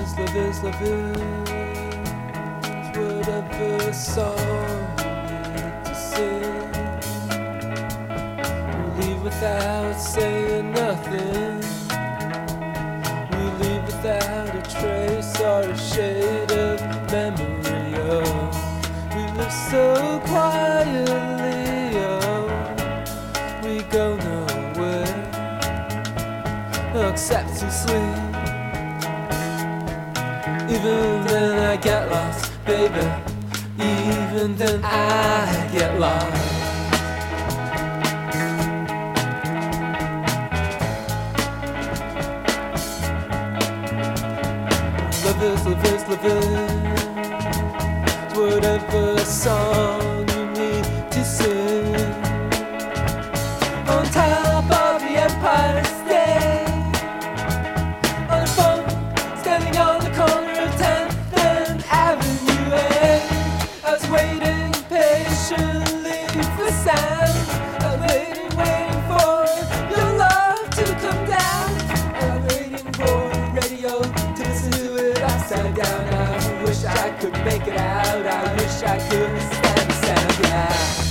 love is whatever song you need to sing. We leave without saying nothing. We leave without a trace or a shade of memory. Oh, we live so quietly. Oh, we go nowhere except to sleep. Even then I get lost, baby. Even then I get lost. Love is, love is, love is whatever song you need to sing. On top of the Empire State, on a phone, standing on the corner of 10th and Avenue A. I was waiting patiently for sound. I was waiting for your love to come down. I was waiting for the radio to listen to it upside down. I wish I could make it out. I wish I could stand the sound. Yeah.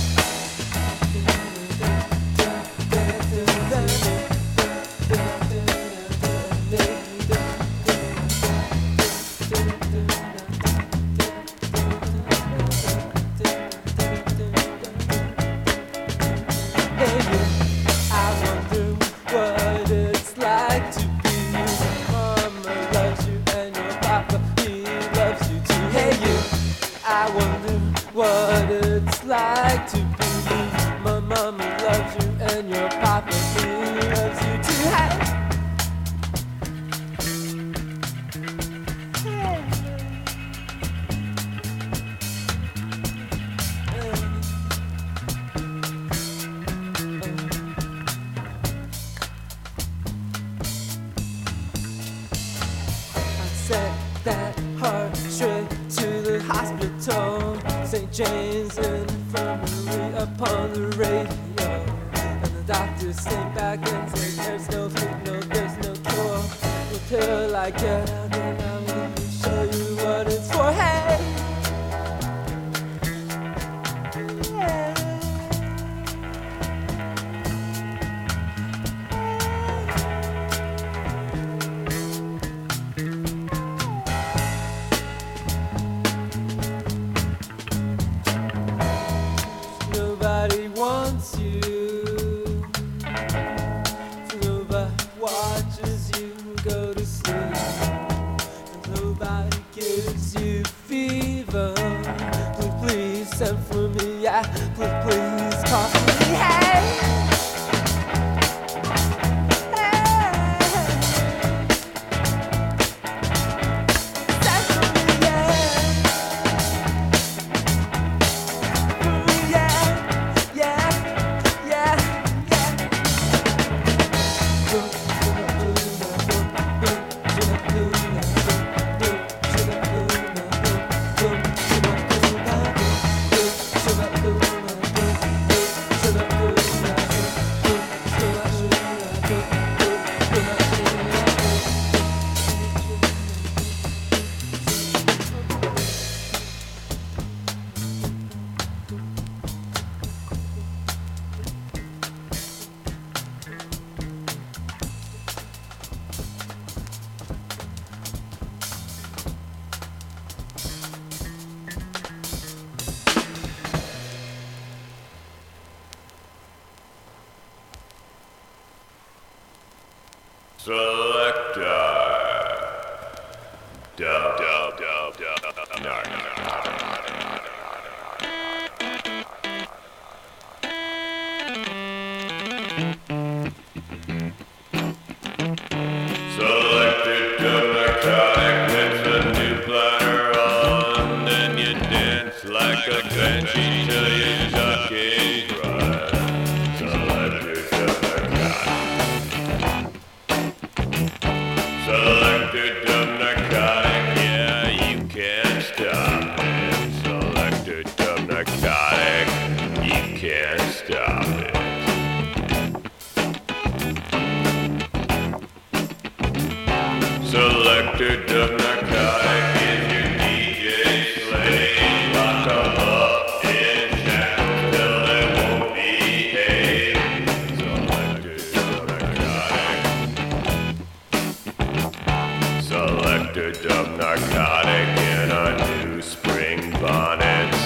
What it's like to be you. My mama loves you and your papa, he loves you too. Hey. I sent that heart straight to the hospital, St. James Infirmary upon the radio. And the doctors came back and said, there's no hope, no, there's no cure. Until I get out and I will show you what it's for. Hey! Nobody wants you. Nobody watches you go to sleep. Nobody gives you fever. Please, please send for me. Yeah, please, please call for me. Hey! Selector. Dub, dub, dub, dub, dub. Selector dub narcotic, it's a new platter on, then you dance like a banshee till you duck and run. Selector dub narcotic. Selector dub narcotic, yeah, you can't stop it. Selector dub narcotic, you can't stop it. Selector Selected dub narcotic is your DJ slave. Lock 'em up in shackles till they won't behave. Selected dub narcotic. Selected dub narcotic in a new spring bonnets.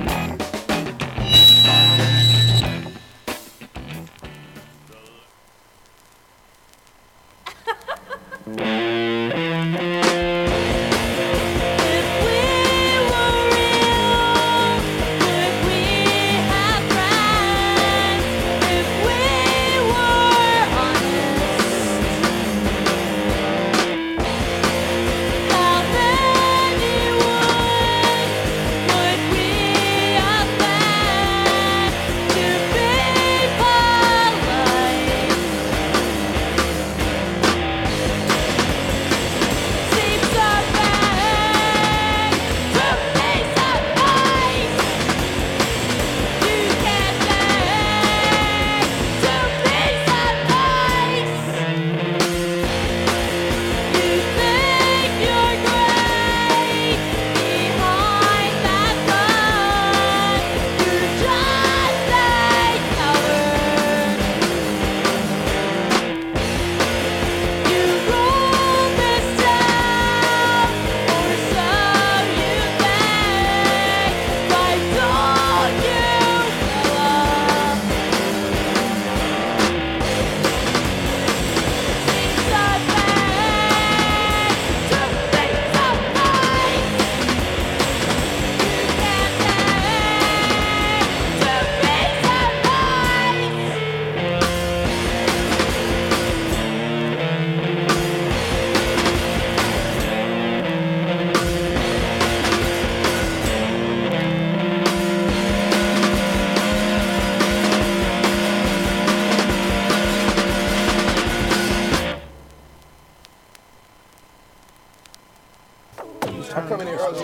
I'm coming in early.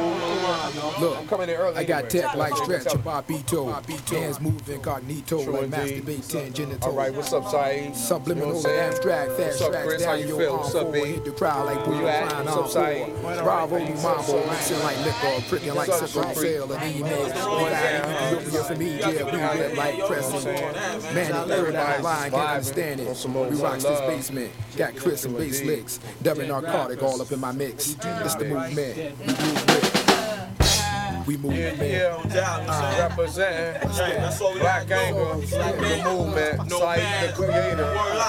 Look, I'm coming in early. I got tech like stretch, Bobito. Hands move incognito like masturbate genital. All right, what's up, Saeed? Subliminal You know abstract, fast what's up, tracks Chris? How down you your feel? arm What's up, forward, B? hit the crowd like Where you at? flying What's on up, Saeed? forward. Bravo, you mambo, mixing like liquor, pretty like What's up, sickle Supreme? sale and emails. We got Ethiopia from Egypt, we went like Crescent. Man, the third eye line can't understand it. We rocks this basement, got Chris and bass licks, dubbing narcotic all up in my mix. It's the movement, we move with. We move with. Representing Black Angle, the movement, Saeed the creator.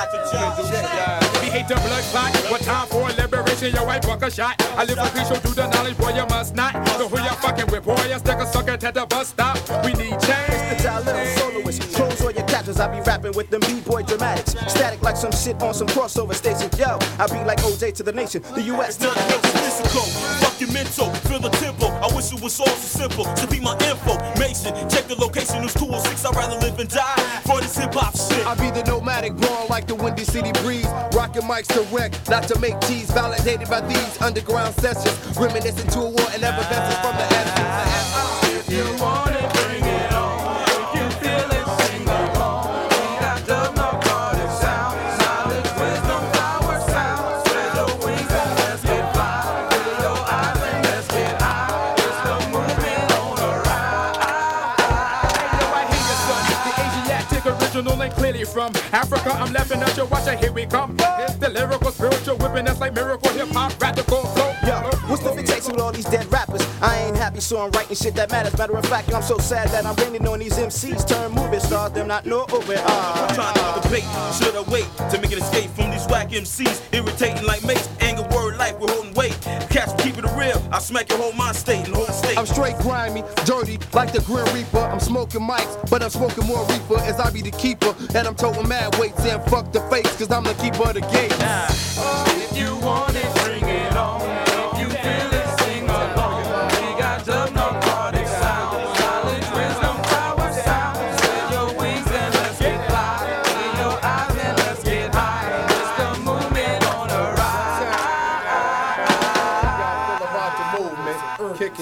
We hate the blood clot. What time for liberation? Yo, I buck a shot. I live for peace, so do the knowledge, boy, you must not. So who you fucking with, boy? You stick a sucker at the bus stop. We need change. It's the little soloist. Close all your captures. I be rapping with them B-boy dramatics. Static like some shit on some crossover station. Yo, I be like OJ to the nation. The U.S. to the nation. Physical, fuck your mental, feel the tempo. I wish it was all so simple. To be my info, Mason, check the location. It's 206. I'd rather live and die for this hip hop shit. I be the nomadic born like the Windy City breeze. Rocking mics to wreck, not to make cheese. Validated by these underground sessions. Reminiscing to a war and effervescence from the essence. If you want it, bring it on. If you feel it, sing along. We got dub narcotic sound, knowledge, wisdom, power sound. Spread your wings and let's get fly. Fill your eyes and let's get high. It's the movement on the ride. Yo, I hear you, son. The Asiatic original and clearly from Africa. I'm laughing at you, watch it, here we come. It's the lyrical, spiritual whipping that's like miracle hip hop, radical flow. Yo, what's the fixation with all these dead rappers? I ain't happy, so I'm writing shit that matters. Matter of fact, I'm so sad that I'm raining on these MCs. Turn movie stars, them not know over. I'm trying to debate. Should I wait to make an escape from these whack MCs? Irritating like mace, anger, word, life, we're holding weight. Cats keep it real. I smack your whole mind state and whole state. I'm straight grimy, dirty, like the Grim Reaper. I'm smoking mics, but I'm smoking more reefer as I be the keeper. And I'm toting mad weights and fuck the fakes, cause I'm the keeper of the game. If you want it, bring it on. If you feel it, sing along. We got dub narcotic sound, knowledge, wisdom, power sound. Spread your wings and let's get fly. Fill your eyes and let's get high. It's the movement on the ride. About the movement, kicking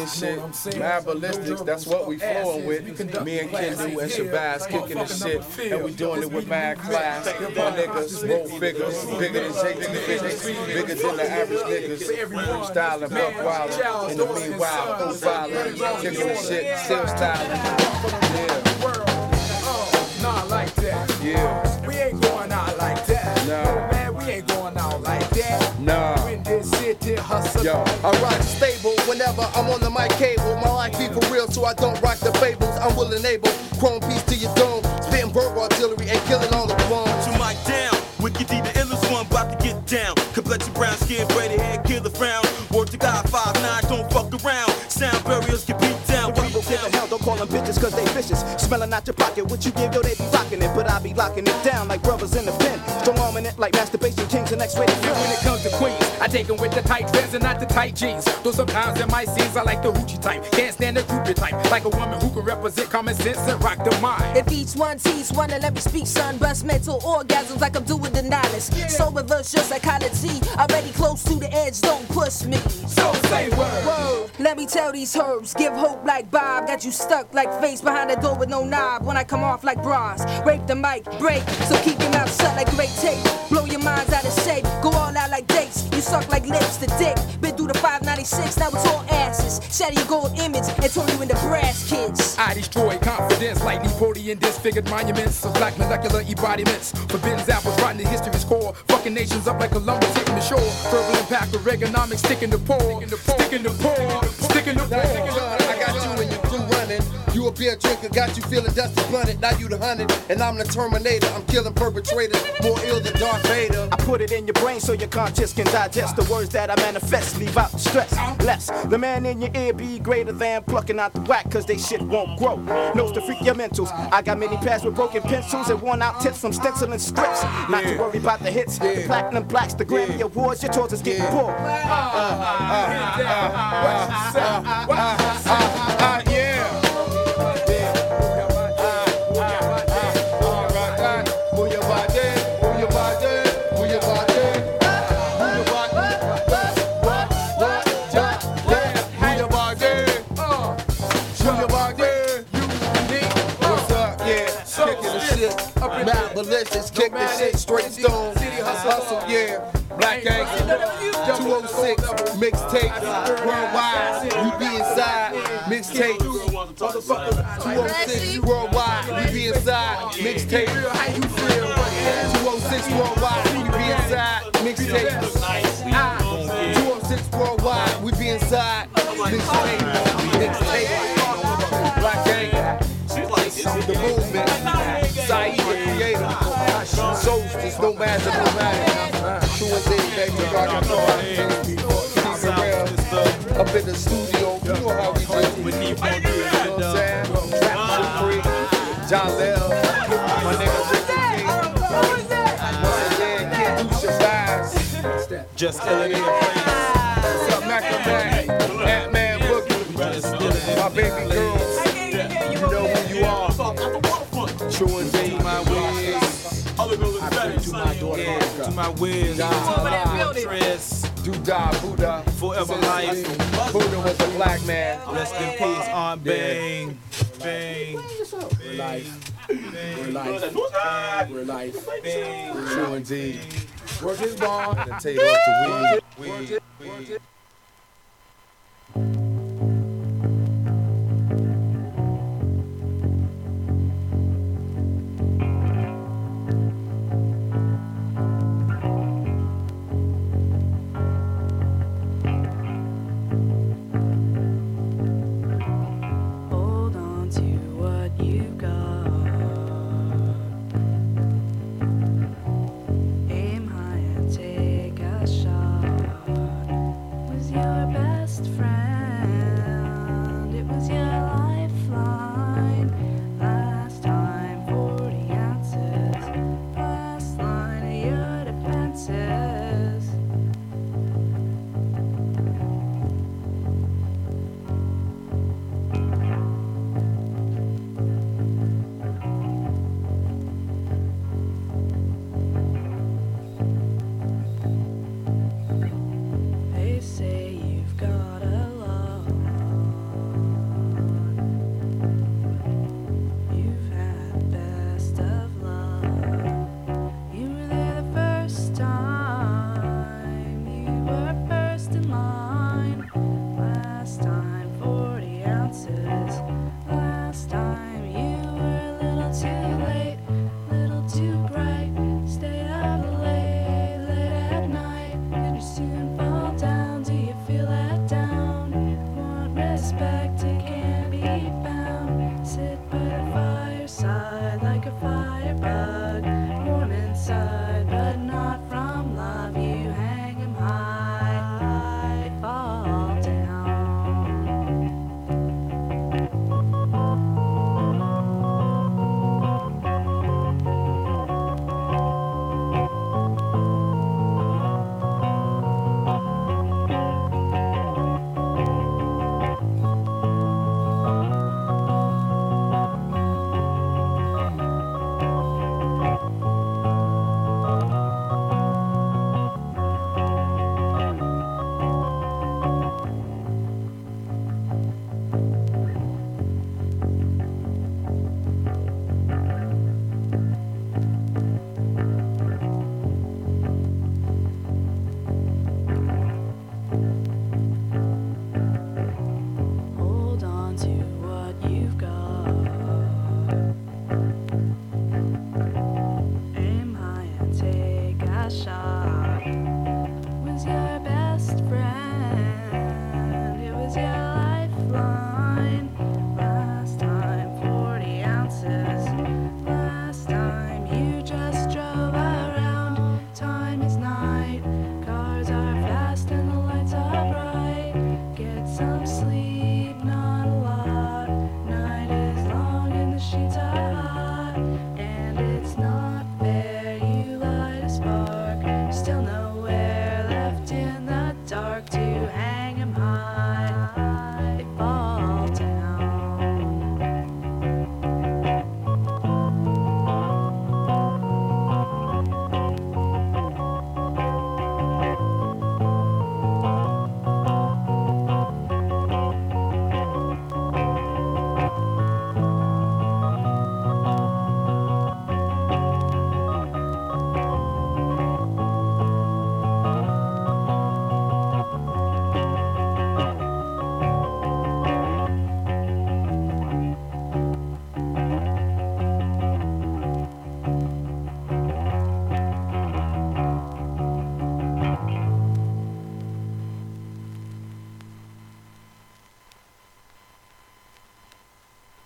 kicking shit. Mad Ballistics, that's what we flowing with. Me and Kendall and Shabazz kicking the shit. And we doing it with mad class. My niggas, roll figures, bigger than JT figures, bigger than the average niggas. Styling Buck Wilder. In the meanwhile, profiling, kicking the shit, still styling. Yeah. Not like that. Yeah. We ain't going out like that. No. Man, we ain't going out like that. No. When this city hustle. Yo, I rock stable whenever I'm on the mic cable. My life be for real, so I don't rock the fables. I'm willing and able. Chrome piece to your dome. Spitting bird artillery and killing all the bombs. To mic down, Wicked D, the illest one, about to get down. Complexion brown skin, braided hair, kill the frown. Word to God, 5'9", don't fuck around. Sound barriers get beat down. People give a hell, don't call them bitches cause they vicious. Smelling out your pocket, what you give, yo, they be rocking it. But I be locking it down like brothers in the pen. Strong arming it like masturbation kings and X-rated films. When it comes to queens, I take them with the tight dress and not the tight jeans. Though sometimes in my scenes, I like the hoochie type. Can't stand the groupie type. Like a woman who can represent common sense and rock the mind. If each one teach one, then let me speak, son. Bust mental orgasms like I'm doing the nihilist. So reverse your psychology. Already close to the edge, don't push me. So say word. Whoa. Let me tell these herbs, give hope like Bob. Got you stuck like face behind the door with no knob. When I come off like bras, rape the mic, break. So keep your mouth shut like great tape. Blow your minds out of shape, go all out like dates. You suck like lips to dick. Been through the 596, now it's all asses. Shatter your gold image and turn you into brass kids. I destroy confidence like Napoleon disfigured monuments of black molecular embodiments. Forbidden apples rotten to history's core. Fucking nations up like Columbus hitting the shore. Verbal impact of Reaganomics sticking the pole. Sticking the pole. Sticking the pole. I got you and your crew running. You a beer drinker, got you feeling dusty blunted. Now you the 100, and I'm the Terminator. I'm killing perpetrators, more ill than Darth Vader. I put it in your brain so your conscience can digest the words that I manifest. Leave out the stress, less. The man in your ear be greater than plucking out the whack, cause they shit won't grow. Knows to freak your mentals. I got many pads with broken pencils and worn out tips from stenciling scripts. Not to worry about the hits, the platinum plaques, the Grammy Awards. Your tours is getting poor. Yeah. Mad Ballistics, kick the shit straight stone. Hustle, yeah. Black Gangster, 206, mixtape, worldwide, we be inside, mixtape, 206, worldwide, we be inside, mixtape, 206, worldwide, we be inside, mixtape, 206, worldwide, we be inside, mixtape, Black Gangster, the movement, Saeed the creator, Solstice, no matter, no matter. True and day, baby, rockin' hard. Keep it real. Up in the studio, you know how we do. You know what I'm saying? Trap shit free. John Lell, my nigga Ricky King. Once again, can't do Shabazz. Just killing in the place. What's up, Mac? Ant-Man Boogie. My baby girls. You know who you are. True and day, my ways. I pray to my daughter, To my whiz, Doodah, Buddha. forever life. Buddha was a black man. Rest in peace, on Bang. Bang. We're life. We're life. We're life. True indeed. Work is born. And take off the weed.